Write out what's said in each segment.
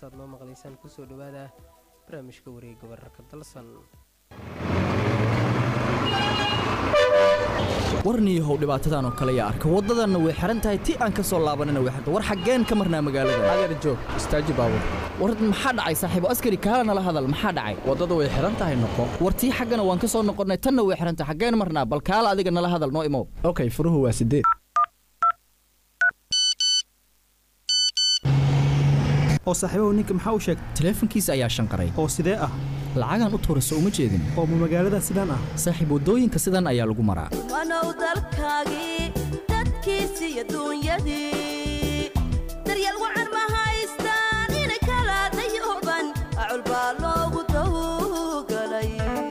toosaad noo maqlaysaan kusoo dhawaada barnaamijka wareegga wararka dalsan. warniyahow dhibaatadan oo kale yaa arka waddadanna way xiran tahay ti aan ka soo laabanina way xirta war xaggeen ka marnaa magaalada adeer joog istaaji baabur war maxaa dhacay saaxiibo askari kaala nala hadal maxaa dhacay waddada way xiran tahay noqo war tii xaggana waan ka soo noqonnay tanna way xiran tahay xaggeen marnaa bal kaala adiga nala hadal noo imow okay furuhu waa 8 oo saaxiibow ninka maxaa u sheegay taleefankiisa ayaa shanqaray oo sidee ah lacagan u tuurayso uma jeedin oo magaalada sidaan ah saaxiib wadooyinka sidan ayaa lagu maraa wanow dalkaagii dadkiisi iyo duunyadii daryeel wacan ma haystaan inay kala dayuban acul baa loogu dawgalay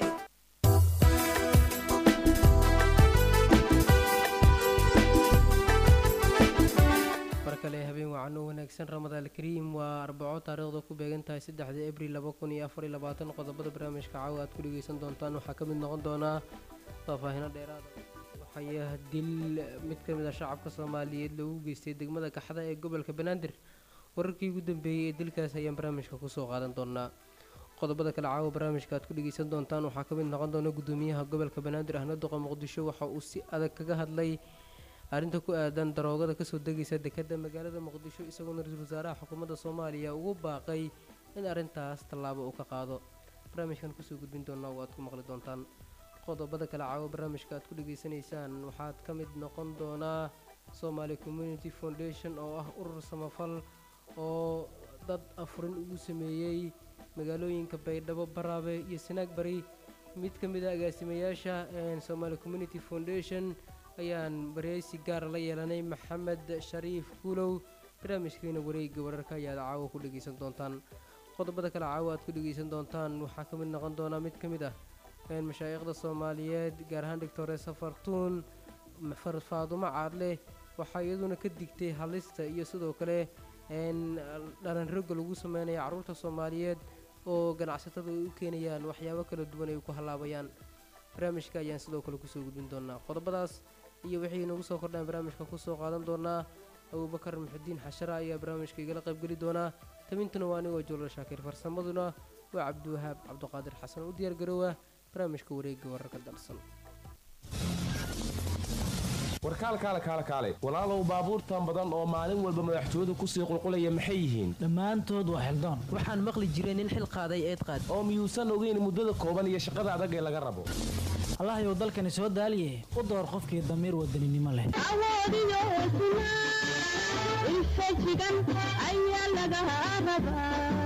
markale habeen wacan oo wanaagsan ramadaan kariim waa arbaco taariikhda ku beegan tahay 3 abriil 2024 qodobada barnaamijka caawa aad ku dhageysan doontaan waxaa ka mid noqon doona faahfaahin dheeraad waxay dil mid ka mid ah shacabka Soomaaliyeed lagu geystay degmada Kaxda ee gobolka Banaadir wararkii ugu dambeeyay ee dilkaas ayaan barnaamijka ku soo qaadan doonaa qodobada kale caawa barnaamijka aad ku dhageysan doontaan waxaa ka mid noqon doona gudoomiyaha gobolka Banaadir ahna duqa Muqdisho waxa uu si adag kaga hadlay arrinta ku aadan daroogada ka soo degaysa dekedda magaalada Muqdisho isagoo ra'iisul wasaaraha xukuumadda Soomaaliya ugu baaqay in arrintaas tallaabo uu ka qaado barnaamijkan ku soo gudbin doonaa oo aad ku maqli doontaan qodobada kale caawa barnaamijka aad ku dhageysanaysaan waxaad ka mid noqon doonaa Somali Community Foundation oo ah urur samafal oo dad afurin ugu sameeyay magaalooyinka Baydhabo Baraabe iyo Sanaag Bari mid ka mid ah agaasimayaasha Somali Community Foundation ayaan baraysi gaar la yeelanay Maxamed Shariif Kulow barnaamijkeena wareegga wararka ayaad caawa ku dhageysan doontaan qodobada kale caawa aad ku dhageysan doontaan waxaa ka mid noqon doona mid ka mid ah mashaayikhda Soomaaliyeed gaar ahaan Dr. Safartuun Faadumo Caadle waxaa iyaduna ka digtay halista iyo sidoo kale dhalan roga lagu sameeyo carruurta Soomaaliyeed oo ganacsatada ay u keenayaan waxyaabo kala duwan ay ku halaabayaan barnaamijka ayaan sidoo kale ku soo gudbin doonaa qodobadaas iyo wixii nagu soo kordhaan barnaamijka ku soo qaadan doonaa Abubakar Muxudiin Xashara ayaa barnaamijka igala qayb gali doona tamintuna waa anigoo Joolo Shaakir farsamaduna waa Cabdiwahaab Cabdiqaadir Xasan u diyaar garoowa barnaamijka wareegga wararka dalsan warkaal walaalow baabuurtan badan oo maalin walba madaxtooyadu ku sii qulqulaya maxay yihiin dhammaantood waa xildaan waxaan maqli jiray nin xil qaaday eed qaad oo miyuusan ogeyn muddada kooban iyo shaqada adag ee laga rabo allahayow dalkani soo daaliye u door qofkii damiir wadaninimo leh awoodiyo hesnaa infajigan ayaa laga rabaa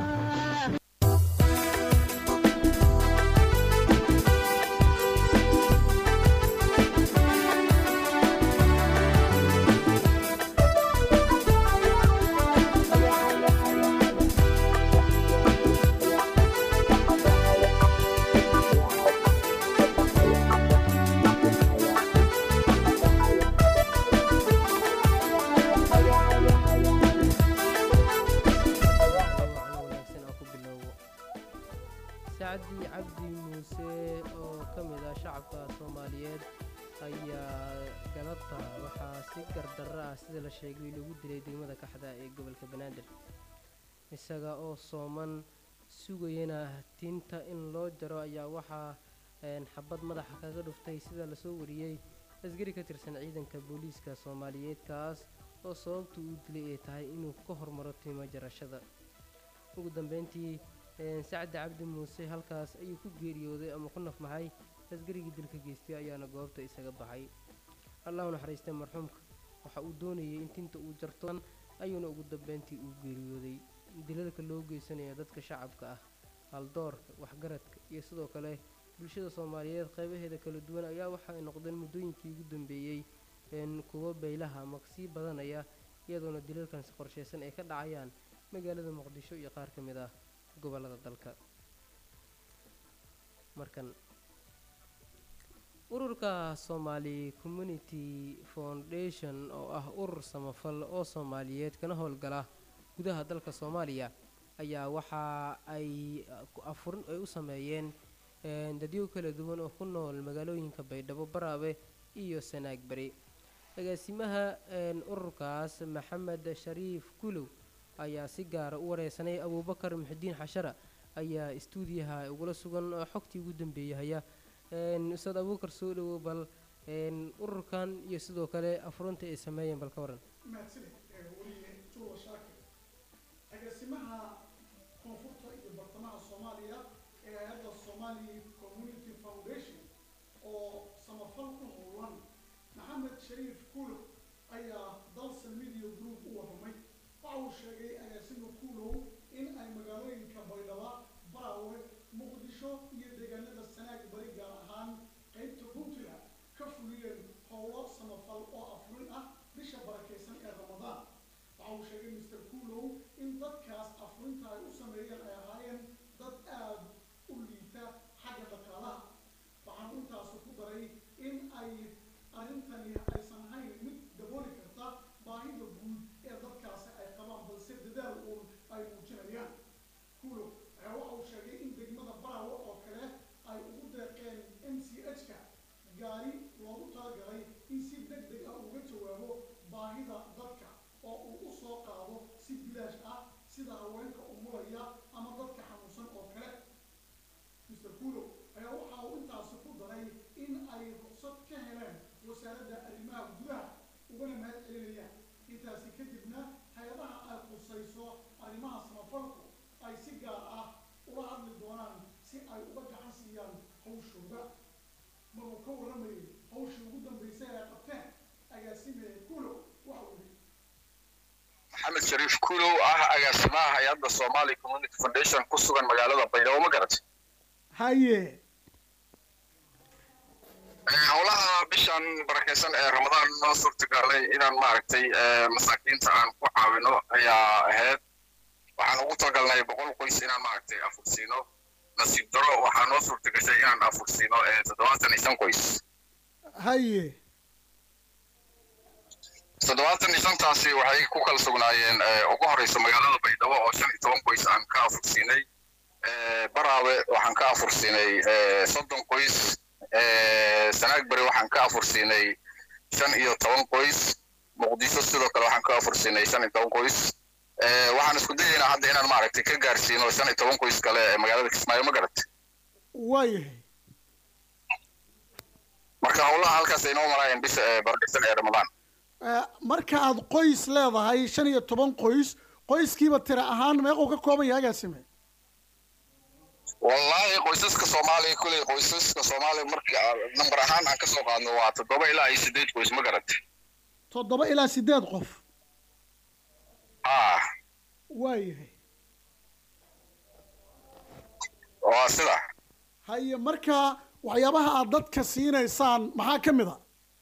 cabdi muuse oo ka mid ah shacabka Soomaaliyeed ayaa galabta waxaa si gardarro ah sida la sheegay lagu dilay degmada Kaxda ee gobolka Banaadir isaga oo sooman sugayana tinta in loo jaro ayaa waxaa xabad madaxa kaga dhuftay sida la soo wariyay askari ka tirsan ciidanka booliiska Soomaaliyeed kaas oo sababtu uu dilay ay tahay inuu ka hormaro timo jarashada ugu dambeyntii Saacid Cabdi Muuse halkaas ayuu ku geeriyooday ama ku nafmahay askarigii dilka geystay ayaana goobta isaga baxay Allahu naxariistay marxuumka waxa uu doonayay in tinta uu jarto ayuuna ugu dambeyntii uu geeriyooday dilalka loo geysanayo dadka shacabka ah haldoorka waxgaradka iyo sidoo kale bulshada Soomaaliyeed qaybaheeda kala duwan ayaa waxa ay noqdeen muddooyinkii ugu dambeeyay kuwa baylaha maqsi badanaya iyadoona dilalkan si qorsheysan ay ka dhacayaan magaalada Muqdisho iyo qaar ka mid ah gobolada dalka markan ururka Somali Community Foundation oo ah urur samafal oo Soomaaliyeed kana howlgala gudaha dalka Soomaaliya ayaa waxa ay afurin ay u sameeyeen dadyo kala duwan oo ku nool magaalooyinka Baydhabo Baraabe iyo Sanaag Bari agaasimaha ururkaas Maxamed Shariif Kulow ayaa si gaara u wareysanay abuubakar muxidiin xashara ayaa istuudiyaha ugula sugan xogtii ugu dambeeyahaya ustaad abuubakar soo dhawow bal ururkan iyo sidoo kale afurunta ay sameeyeen bal ka waran agaasimaha koonfurta iyo bartamaha soomaaliya ee hay-adda Somali Community Foundation oo samafal ku howlan maxamed shariif kuulow ayaa dalsan media group u warramay waxa uu sheegay agaasima kuulow in ay magaalooyinka baydhabo baraawe muqdisho iyo deegaanada sanaag bari gaar ahaan qaybta puntland ka fuliyeen howlo samafal oo afurin ah bisha barakeysan ee ramadaan waxa uu sheegay Mr. Kuulow in dadkaas afurinta ay u sameeyeen ay ahaayeen dad aad u liita xagga dhaqaalaha waxaan intaas ku daray in ay arrintani aysan ahayn mid dabooli karta baahida guud ee dadkaasi ay qabaan balse dadaal uun ay muujinayaan Kuulow waxa uu sheegay in degmada baraawe oo kale ay ugu deeqeen MCH-ka gaari loogu talagalay in si degdeg ah uga jawaabo baahida dadka oo uu u soo qaado si bilaash ah sida haweenka umulaya ama dadka xanuunsan oo kale Mr. Kuulow ayaa waxa uu intaas ku daray in ay ruqsad ka heleen wasaaradda arrimaha gudaha ugana mahad celinayaan intaasi kadibna hay-adaha ay khusayso arrimaha samafalku ay si gaar ah ula hadli doonaan si ay uga gacan siiyaan hawshooda maruu ka warramayay hawshii ugu dambeysay ay qabteen agaasime Kuulow waxa uu محمد شريف كولو agaasimaha hay'adda Somali Community Foundation ku sugan magaalada Baydhabo ma garat haye howlaha bishan barakeysan ee Ramadaan noo suurtagalay inaan maaragtay masaakiinta aan ku caawino ayaa ahayd waxaan ugu talagalnay 100 qoys inaan maaragtay afursiino nasiib daro waxaa noo suurtagashay inaan afursiino 75 qoys haye 75taasi waxay ku kala sugnaayeen ugu horeysa magaalada Baydhabo oo 15 qoys aan ka afursiinay baraawe waxaan ka afursiinay 30 qoys sanaag bari waxaan ka afursiinay 15 qoys muqdisho sidoo kale waxaan ka afursiinay 15 qoys waxaan isku dayaynaa hadda inaan maaragtay ka gaarsiino 15 qoys kale ee magaalada Kismaayo ma garat waayahay marka howlaha halkaas ay noo marayeen bisha barakeysan ee Ramadaan marka aad qoys leedahay 15 qoys qoyskiiba tira ahaan meequu ka kooban yahay agaasime wallahi qoysaska Soomaaliya kulay qoysaska Soomaaliya marka number ahaan aan ka soo qaadno waa 7 ilaa 8 qoys ma garat 7 ilaa 8 qof waayahay waa sida haye marka waxyaabaha aad dadka siinaysaan maxaa ka mid ah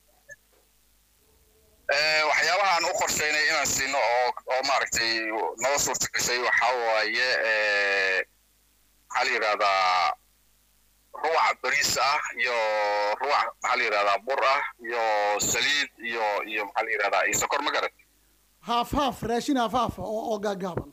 waxyaabaha aan u qorsheynay inaan siino oo maaragtay noo suurtagashay waxaa waaye maxaa la yidhahdaa ruwac bariis ah iyo ruwac maxaa la yidhahdaa bur ah iyo saliid iyo maxaa la yidhahdaa iyo sokor ma garan haaf raashin haaf oo gaagaaban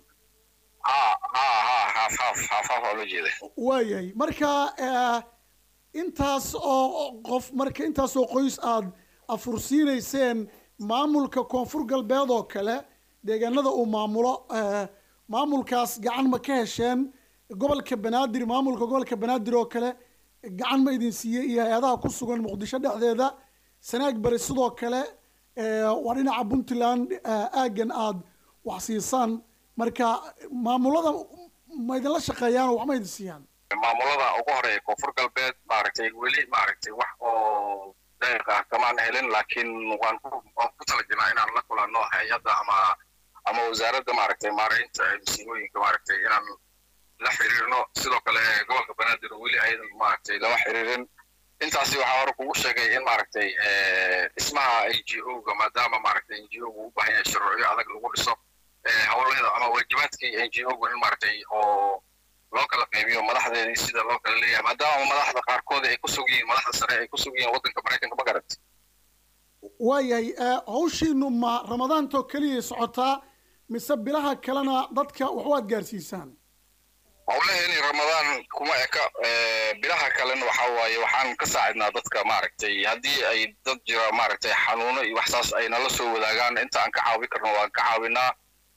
haaf oo loo jeeday waayahay marka intaas oo qof marka intaas oo qoys aad afursiinayseen maamulka koonfur galbeed oo kale deegaanada uu maamulo maamulkaas gacan ma ka hesheen gobolka banaadir maamulka gobolka banaadir oo kale gacan ma idin siiyey iyo hay-adaha ku sugan muqdisho dhexdeeda sanaag bari sidoo kale waa dhinaca puntland aagan aad wax siisaan marka maamulada ma idinla shaqeeyaan oo wax ma idin siiyaan maamulada ugu horeeya koonfur galbeed maaragtay weli maaragtay wax oo deeqa kamaan helin laakiin waan ku talagalnaa inaan la kulanno hay'adda ama wasaaradda maaragtay maareynta masiibooyinka maaragtay inaan la xiriirno sidoo kale gobolka banaadir weli aydan maaragtay lama xiriirin intaasi waxaa hore kugu sheegay in maaragtay dhismaha NGO-ga maadaama maaragtay NGO-gu u baahan yahay shuruucyo adag lagu dhiso howlada ama waajibaadkii NGO-gu in maaragtay oo loo kala qaybiyo madaxdeedii sida loo kala leeyahay maadaama madaxda qaarkood ay ku sug yihiin madaxda sare ay ku sug yihiin waddanka Mareykanka ma garat waayahay hawshiinu ma ramadaantoo keliya socotaa mise bilaha kalena dadka wax waad gaarsiisaan howlaheeni ramadaan kuma eka bilaha kalena waxaa waaye waxaan ka saacidnaa dadka maaragtay haddii ay dad jira maaragtay xanuuno iyo waxsaas ay nala soo wadaagaan inta aan ka caawin karno waan ka caawinaa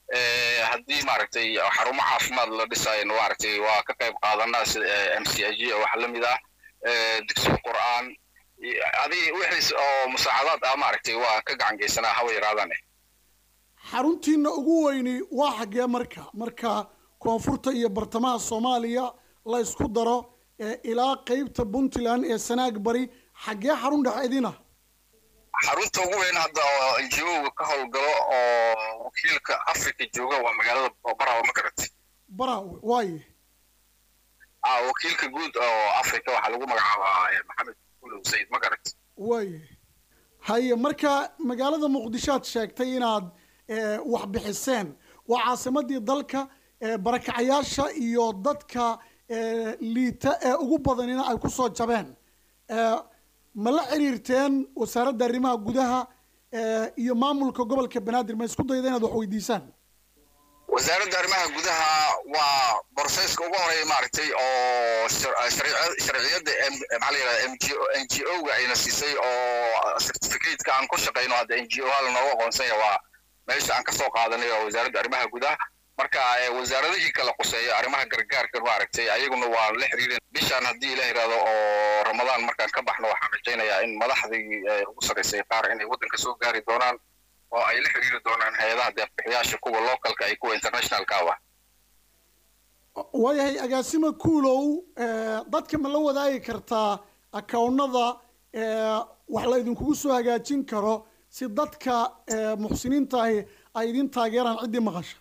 haddii maaragtay xarumo caafimaad la dhisayno maaragtay waa ka qayb qaadanaa sida MCIG wax la mid ah dugsi qur'aan adii wixii oo musaacadaad ah maaragtay waa ka gacan geysanaa hawa yaraadane xaruntiina ugu weyni waa xagee marka koonfurta iyo bartamaha Soomaaliya la isku daro ilaa qaybta Puntland ee Sanaag bari xagee xarun dhexeedina xarunta ugu weyn hadda oo NGO ka howlgalo oo wakiilka Afrika jooga waa magaalada Barawa ma garatay Barawa waaye wakiilka guud oo Afrika waxa lagu magacaabaa Maxamed Kulow Said ma garatay waaye haye marka magaalada Muqdisho aad sheegtay inaad wax bixiseen waa caasimadii dalka barakacayaasha iyo dadka liita ee ugu badanina ay ku soo jabeen ma la xiriirteen wasaaradda arrimaha gudaha iyo maamulka gobolka Banaadir ma isku dayday inaad wax weydiisaan wasaaradda arrimaha gudaha waa processka ugu horeeya maaragtay oo sharciyada maxaa la yiraahdaa NGO-ga ayna siisay oo certificate-ka aan ku shaqeyno hadda NGO hal nooga aqoonsan yahay waa meesha aan ka soo qaadanay wasaaradda arrimaha gudaha marka wasaaradihii kala quseeya arrimaha gargaarka maaragtay ayaguna waa la xiriireen bishaan haddii la yiraahdo oo Ramadaan markaan ka baxno waxaan rajaynayaa in madaxdii ugu sareysay qaar inay waddanka soo gaari doonaan oo ay la xiriiri doonaan hay'adaha deeq-bixiyaasha kuwa localka ay kuwa internationalka ah waayahay agaasima Kulow dadka ma la wadaagi kartaa account-nada wax la idinkugu soo hagaajin karo si dadka muxsiniinta ay idin taageeraan cidii maqasha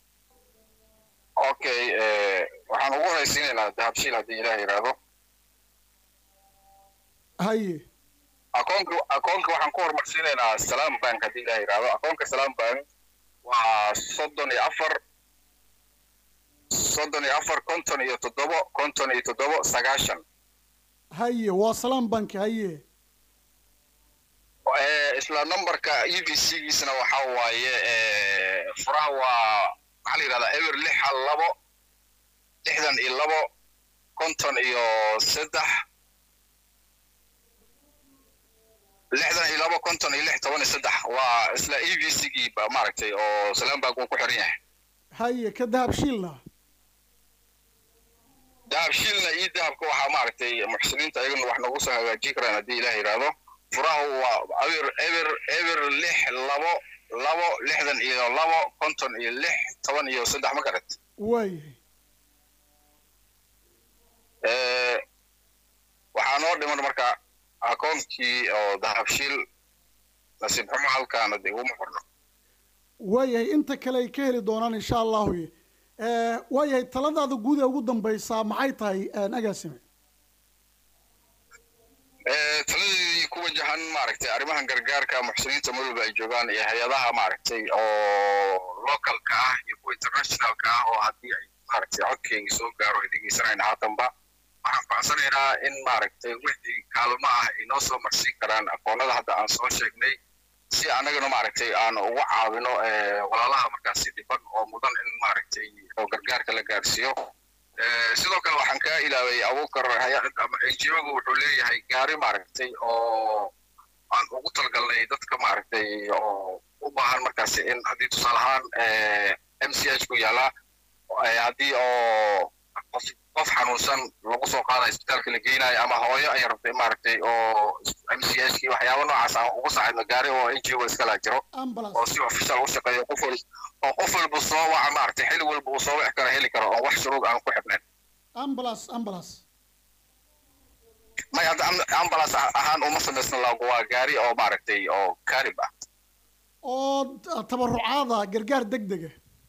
okay waxaan ugu horeysiinaynaa dahabshiil haddii ilaah yiraahdo haye akoonka waxaan ku horumarsiinaynaa Salaam Bank haddii ilaah yiraahdo akoonka Salaam Bank waa 34 konton iyo toddobo sagaashan haye waa Salaam Bank haye isla numberka EVC-giisana waxa waaye furaha waa maxaa la yiraahdaa ewer 62 konton iyo 3 62 konton iyo 13 waa isla EVC-gii ba maaragtay oo Salaam Bank uu ku xiran yahay haye ka dahabshiilna iyo dahabka waxaa maaragtay muxsiniinta ayaguna wax noogu soo hagaajin karaan haddii ilaah yiraahdo furaha waa ewer 62 konton iyo 13 ma garat waaye waxaa noo dhiman marka akoonkii oo dahabshiil nasiib xumo halkaana dee uma qorno waayahay inta kale ay ka heli doonaan insha allahu waayahay taladaada guud ee ugu dambaysaa maxay tahay agaasime taladii ku wajahan maaragtay arrimahan gargaarka muxsiniinta mudulba ay joogaan iyo hay-adaha maaragtay oo localka ah iyo kuwa internationalka ah oo haddii ay maaragtay codkeyga soo gaaro ay dhegeysanayna haatanba waxaan facsanaynaa in maaragtay wixii kaalmo ah ay noo soo marsiin karaan aqoonada hadda aan soo sheegnay si annagana maaragtay aan ugu caawino walaalaha markaasi dhiban oo mudan in maaragtay oo gargaarka la gaarsiiyo sidoo kale waxaan kaa ilaaway abuukar hay-ad ama NGO-ga wuxuu leeyahay gaari maaragtay oo aan ugu talgalnay dadka maaragtay oo u baahan markaasi in haddii tusaale ahaan MCH ku yaala haddii oo qof xanuunsan lagu soo qaada isbitaalka la geynayo ama hooyo ay rabtay maaragtay oo MCH-kii waxyaabo noocaas aan ugu saacayno gaari oo NGO iskala jiro oo si official u shaqeeyo qof walba soo waca maaragtay xilli walba uu soo wici karo heli karo oo wax shuruud aan ku xidhnayn ambulance may hadda ambulance ahaan uma samaysna laagu waa gaari oo maaragtay oo kaarib ah oo tabarucaada gargaar degdega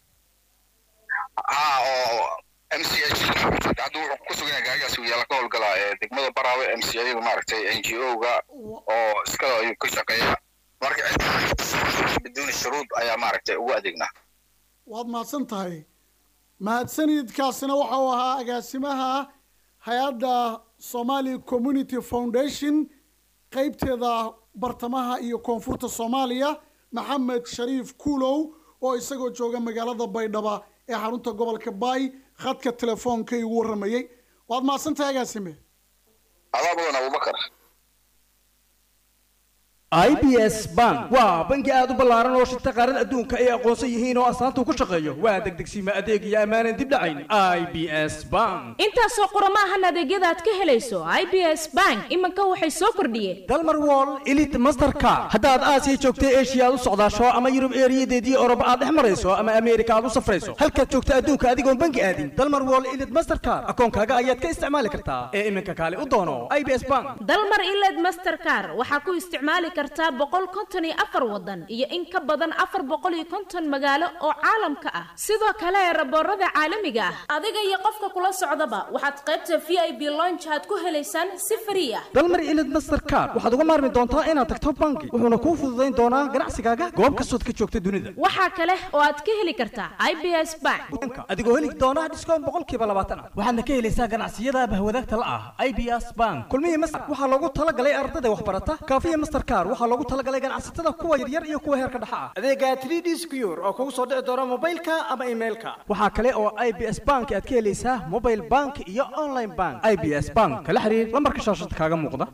oo MCH hadda wuxuu ku sugan yahay gaarigaas uu yaala ka howlgala degmada Barawe MCH maaragtay NGO-ga oo iskala ayuu ka shaqeeyaa marka biduun shuruud ayaa maaragtay ugu adeegnaa waad mahadsan tahay mahadsanidkaasina waxa uu ahaa agaasimaha hay-adda Somali Community Foundation qaybteeda bartamaha iyo koonfurta Soomaaliya Maxamed Shariif Kulow oo isagoo jooga magaalada Baydhabo ee xarunta gobolka Bay khadka telefoonka igu waramayay waad mahadsan tahay agaasime adaa badan Abubakar IBS Bank waa bangi aad u ballaaran oo shirta qaarada adduunka ay aqoonsan yihiin oo astaanta ku shaqeeyo waa degdegsiima adeeg iyo amaanan dib dhacayn IBS Bank intaasoo qoramahan adeegyada aad ka helayso IBS Bank imanka waxay soo kordhiyeen Dalmar Wall Elite Mastercard haddaad Aasiya joogtay Asia aad u socdaasho ama Yurub eeriyadeedii Oroba aad dhex marayso ama Ameerika aad u safrayso halkaad joogta adduunka adigoon bangi aadin Dalmar Wall Elite Mastercard akoonkaaga ayaad ka isticmaali kartaa ee iminka kaale u doono IBS Bank Dalmar Elite Mastercard waxaa ku isticmaali kartaa 154 wadan iyo in ka badan 450 magaalo oo caalamka ah sidoo kale raboorada caalamiga ah adiga iyo qofka kula socdaba waxaad qaybta VIP lounge aad ku helaysaan si free ah Dalmar Elite Mastercard waxaad uga maarmi doontaa inaad tagto bangi wuxuuna kuu fududeyn doonaa ganacsigaaga goob kasta oo ka joogta dunida waxa kale oo aad ka heli kartaa IBS Bank adigoo heli doona discount 20% waxaadna ka helaysaa ganacsiyada bahwadaagta la ah IBS Bank kulmiye Master waxaa loogu talagalay ardayda waxbarata kaafiya Mastercard waxaa loogu talagalay ganacsatada kuwa yaryar iyo kuwa heerka dhexe ah adeega 3D Secure oo kugu soo dhici doona mobilka ama emailka waxa kale oo IBS Bank aad ka helaysaa mobile bank iyo online bank IBS Bank kala xiriir lambarka shaashada kaaga muuqda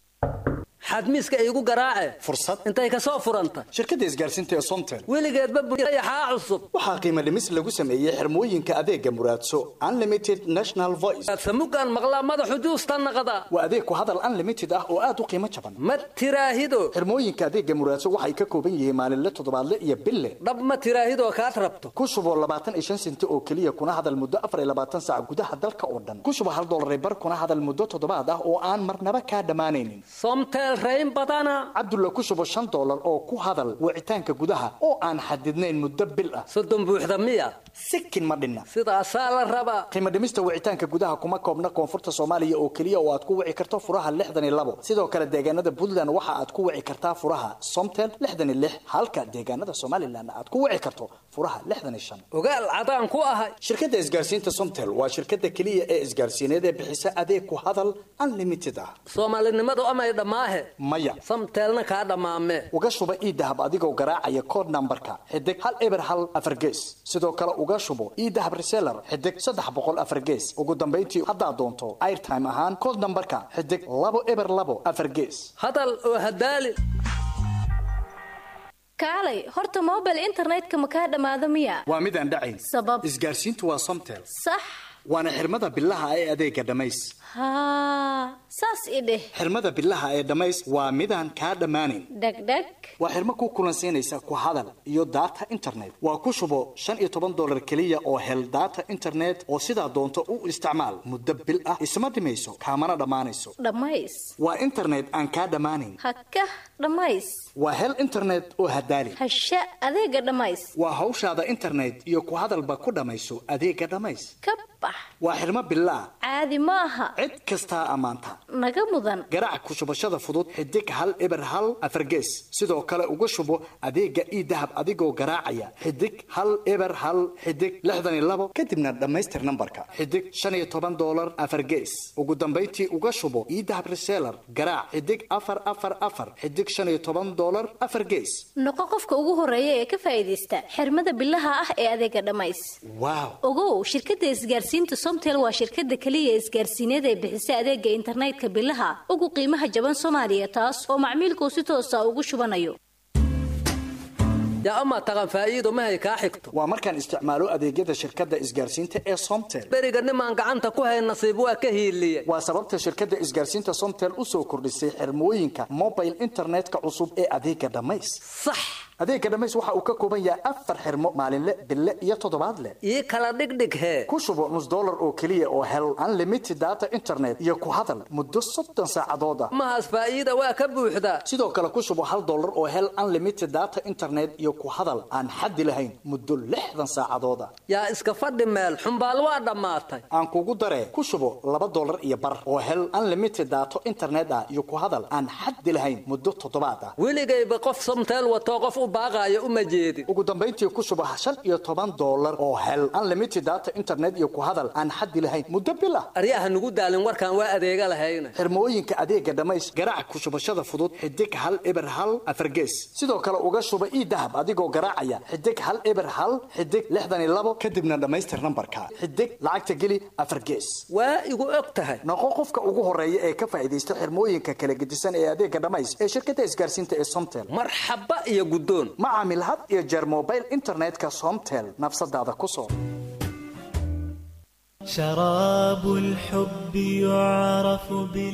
xadmiiska igu garaace fursad intay ka soo furanta shirkadda isgaarsiinta ee Somtel weligeedba buryaha cusub waxaa qiimo dhimis lagu sameeyay xirmooyinka adeega Muraadso Unlimited National Voice samugan maqla madaxu juusta naqada waa adeeg ku hadal unlimited ah oo aad u qiimo jaban ma tiraahido xirmooyinka adeega Muraadso waxay ka kooban yihiin maalinle toddobaadle iyo bille dhab ma tiraahido ka rabto ku shubo 25 senti oo kaliya kuna hadal muddo 24 saac gudaha dalka oo dhan ku shubo $1 bar kuna hadal muddo toddobaad ah oo aan marnaba ka dhamaanaynin Somtel rayn badana Abdullah ku shubo $5 oo ku hadal wicitaanka gudaha oo aan xadidnayn muddo bil ah soddon buuxda miya sikin ma dhinna sidaas la raba qiimo dhimista wicitaanka gudaha kuma koobna koonfurta Soomaaliya oo kaliya oo aad ku wici karto furaha 62 sidoo kale deegaanada Puntland waxa aad ku wici kartaa furaha Somtel 66 halka deegaanada Somaliland aad ku wici karto furaha 65 ogaal cadaan ku ahay shirkadda isgaarsiinta Somtel waa shirkadda kaliya ee isgaarsiineed ee bixisa adeeg ku hadal unlimited ah Soomaalinimadu ama ay dhamaahe Somtelna ka dhamaame uga shuba idahab adigoo garaacaya code numberka xidig 1 gees sidoo kale uga shubo idahab reseller xidig 300 gees ugu dambeyntii hadda doonto airtime ahaan code numberka xidig 2 gees hadal oo hadaali kaalay horta mobile internetka ma ka dhamaado miya waa mid aan dhacayn sabab isgaarsiintu waa Somtel sax waana xirmada billaha ee adeega dhamays saas ideh xirmada billaha ee dhamays waa midaan ka dhamaanin degdeg waa xirmo ku kulansiinaysa ku hadal iyo data internet waa ku shubo $15 kaliya oo hel data internet oo sida doonto u isticmaal muddo bil ah isma dhimayso kaamana dhamaanayso dhamays waa internet aan ka dhamaanin hakka dhamays waa hel internet oo hadaali hasha adeega dhamays waa hawshaada internet iyo ku hadalba ku dhamayso adeega dhamays waa xirmo billah caadi ma aha cid kasta amaanta naga mudan garaac ku shubashada fudud xidig 1 gees sidoo kale uga shubo adeega idahab adigoo garaacaya xidig 1 xidig 62 kadibna dhamaystir nambarka xidig $15 gees ugu dambeyntii uga shubo idahab reseller garaac xidig 4 xidig $15 gees noqo qofka ugu horeeya ee ka faa'iideysta xirmada billaha ah ee adeega dhamays wow ogow shirkadda isgaarsiinta Somtel waa shirkadda kaliya isgaarsiineed ee bixisa adeega internetka billaha ugu qiimaha jaban Soomaaliya taas oo macmiilku si toos ah ugu shubanayo ya ama tagan faa'iido ma hay ka xigto waa markaan isticmaalo adeegyada shirkadda isgaarsiinta ee Somtel bariga nimaan gacanta ku hay nasiib waa ka hiiliye waa sababta shirkadda isgaarsiinta Somtel u soo kordhisay xirmooyinka mobile internetka cusub ee adeega dhamays sax adeega dhamays waxa uu ka kooban yahay 4 xirmo maalinle bille iyo toddobaadle ii kala dhigdhig he ku shubo $1 oo kaliya oo hel unlimited data internet iyo ku hadal muddo 30 saacadood ah ma has faa'iido waa ka buuxda sidoo kale ku shubo $1 oo hel unlimited data internet iyo ku hadal aan xad lahayn muddo 60 saacadood ah yaa iska fadhi meel xumbaal waa dhamaatay aan kugu daree ku shubo $2 iyo bar oo hel unlimited data internet ah iyo ku hadal aan xad lahayn muddo toddobaad ah weligayba qof Somtel wato qof u baaqaayo uma jeedin. ugu dambeyntii ku shubo $15 oo hel unlimited data internet iyo ku hadal aan xad lahayn muddo bil ah. Ariyaha nugu daalin warkaan waa adeega lahayn. xirmooyinka adeega dhamays garaac ku shubashada fudud xidig hal eber hal afargees. sidoo kale uga shuba dahab adigoo garaacaya xidig hal eber hal xidig 62 kadibna dhamaystir nambarka xidig lacagta geli afargees. waa igu og tahay noqo qofka ugu horeeya ee ka faa'iideysta xirmooyinka kala gedisan ee adeega dhamays ee shirkadda isgaarsiinta ee Somtel. marxaba iyo gudoon macaamil had iyo jeer mobile internetka Somtel nafsadaada ku soo. شراب الحب يعرف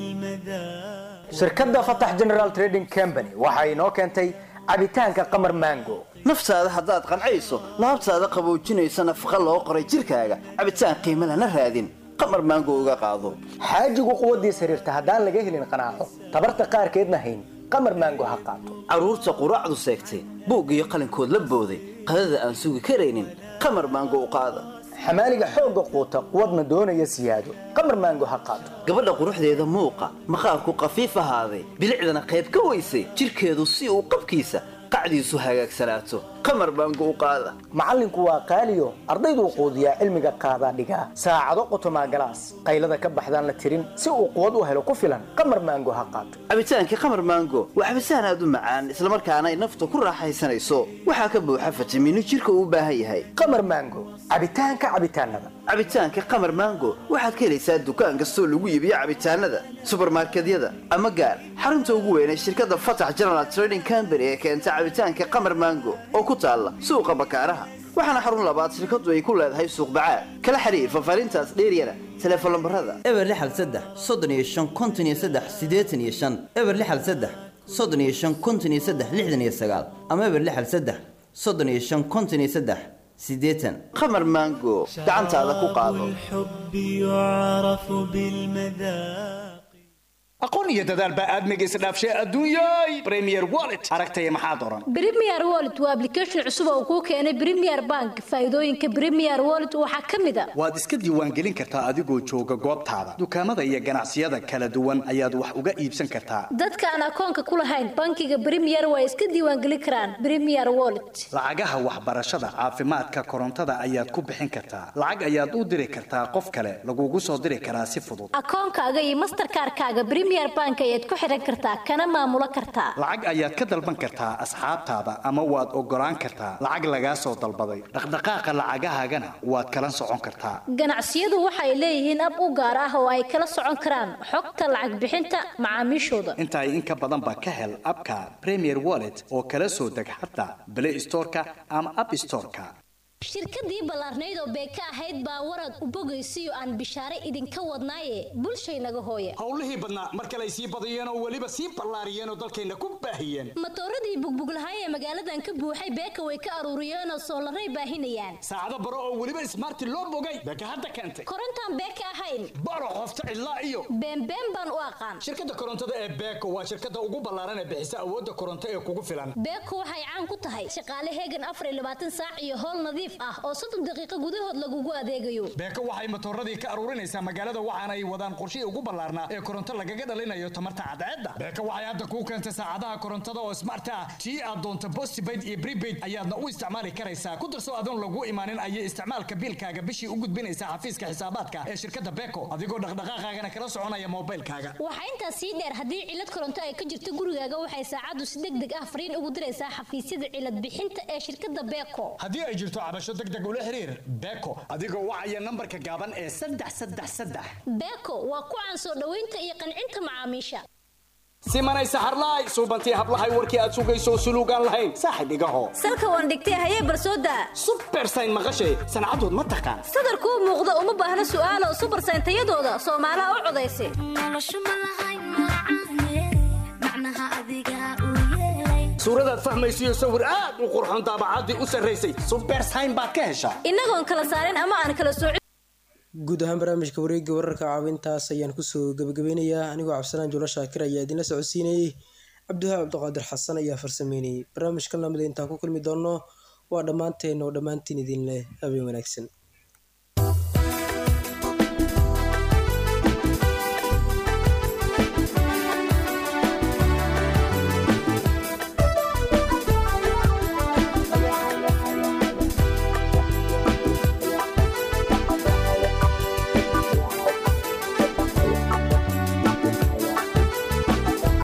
بالمذاق. shirkadda Fatah General Trading Company waxa inoo keentay cabitaanka qamar mango. naftaada haddaad qancayso laabtaada qaboojinaysa nafaqa loo qoray jirkaaga cabitaan qiimo lana raadin qamar mango uga qaado. xaajigu quwadiisa xiriirta haddaan laga helin qanaaco tabarta qaarkeedna hayn qamar mango ha qaato. caruurta quraacdu seegtay buug iyo qalinkood la booday qadada aan sugi karaynin qamar mango u qaada. xamaaliga xoogga quuta quwadna doonaya siyaado qamar mango ha qaato. gabadha quruxdeeda muuqa maqaarku qafiif ahaaday bilicdana qayb ka weysay jirkeedu si uu qabkiisa qacdiisu hagaagsanaato qamar mango u qaada. macallinku waa qaaliyo ardaydu quudiyaa cilmiga qaadaa dhigaa saacado qotomaa galaas qaylada ka baxdaan la tirin si uu quwad u helo ku filan qamar mango ha qaato. cabitaanka qamar mango waa cabitaan aad u macaan isla markaana ay nafta ku raaxaysanayso waxaa ka buuxa fitamiino jirka uu u baahan yahay. qamar mango cabitaanka cabitaanada. cabitaanka qamar mango waxaad ka helaysaa dukaan kastoo lagu iibiyo cabitaanada supermarketyada ama gaar xarunta ugu weyn ee shirkadda Fatah General Trading Company ee keenta cabitaanka qamar mango oo ku taala suuqa bakaaraha. waxaana xarun labaad shirkadu ay ku leedahay suuq bacaad. kala xiriir fafaarintaas dheeriyada telefoon lambarada eber 63 35 53 85 eber 63 35 53 69 ama eber 63 35 53 sideetan qamar mango gacantaada ku qaado. الحب يعرف بالمذاق. aqoon iyo dadaal baa aadmiga isdhaafshay adduunyay Premier Wallet aragtaya maxaa doran. Premier Wallet waa application cusub oo kuu keenay Premier Bank. faa'iidooyinka Premier Wallet waxaa ka mid ah waad iska diiwaan gelin kartaa adigoo jooga goobtaada. dukaamada iyo ganacsiyada kala duwan ayaad wax uga iibsan kartaa. dadka aan akoonka ku lahayn bankiga Premier way iska diiwaan gelin karaan Premier Wallet. lacagaha waxbarashada caafimaadka korontada ayaad ku bixin kartaa. lacag ayaad u diri kartaa qof kale lagugu soo diri karaa si fudud. akoonkaaga iyo Mastercard-kaaga Premier Bank ayaad ku xiran kartaa kana maamulo kartaa. lacag ayaad ka dalban kartaa asxaabtaada ama waad ogolaan kartaa lacag laga soo dalbaday. dhaqdhaqaaqa lacagahaagana waad kala socon kartaa. ganacsiyadu waxay leeyihiin ab u gaar ah oo ay kala socon karaan xogta lacag bixinta macaamiishooda. inta in ka badan ba ka hel abka Premier Wallet oo kala soo deg xataa Play Store-ka ama App Store-ka. shirkadii ballaarnayd oo beeka ahayd baa warad u bogaysiyo aan bishaare idinka wadnaaye bulshaynaga hooya howlihii badnaa mar kale ay sii badiyeen oo weliba sii ballaariyeen oo dalkeena ku baahiyeen matooradii bugbuglahay ee magaaladan ka buuxay beeka way ka aruuriyeen oo soolaray baahinayaan saacado baro oo weliba smart loo bogay beeka hadda keentay korontaan beeka ahayn baro qofta ilaa iyo beenbeen baan u aqaan shirkadda korontada ee beeko waa shirkadda ugu ballaaran ee bixisa awoodda koronto ee kugu filan beeko waxay caan ku tahay shaqaale heegan 24 saac iyo howl nadiif ah oo 30 daqiiqo gudahood lagugu adeegayo. beeko waxay matooradii ka aruurinaysaa magaalada waxaana ay wadaan qorshe ugu ballaarnaa ee koronto lagaga dhalinayo tamarta cadceedda. beeko waxay hadda kuu keentay saacadaha korontada oo smart ah tii aad doonto postpaid iyo prepaid ayaadna u isticmaali karaysaa. ku darso adoon lagu imaanin ayay isticmaalka biilkaaga bishii u gudbinaysaa xafiiska xisaabaadka ee shirkadda beeko adigoo dhaqdhaqaaqaagana kala soconaya moobilkaaga. waxaa intaas sii dheer haddii cilad koronto ay ka jirto gurigaaga waxay saacadu si degdeg ah fariin ugu diraysaa xafiisyada cilad bixinta ee shirkadda beeko. haddii ay jirto cabasho degdeg ula xiriir beeko adigoo wacaya nambarka gaaban ee 333. beeko waa ku caan soo dhaweynta iyo qancinta macaamiisha. simanay saxarlaay suubantii hablahay warkii aad sugayso suluugaan lahayn saaxib igaho salka waan dhigtay hayee barsooda super sign maqashay sancadood ma taqaan sadarkuu muuqda uma baahna su'aalo super sign tayadooda Soomaaliya u codaysay suuradaad fahmaysiyo sawir aad u qurxoon daabacaadii u sarreysay super sign baad ka heshaa inagoon kala saarin ama aan kala soocin. guud ahaan barnaamijka wareegga wararka caawintaas ayaan kusoo gabagabeynayaa anigoo cabdisalaan juulo shaakir ayaa idinla socodsiinayay cabdiwahaab cabdiqaadir xasan ayaa farsameynayay barnaamijkan lamida intaan ku kulmi doonno waa dhammaanteen oo dhammaantiin idin leh habeen wanaagsan.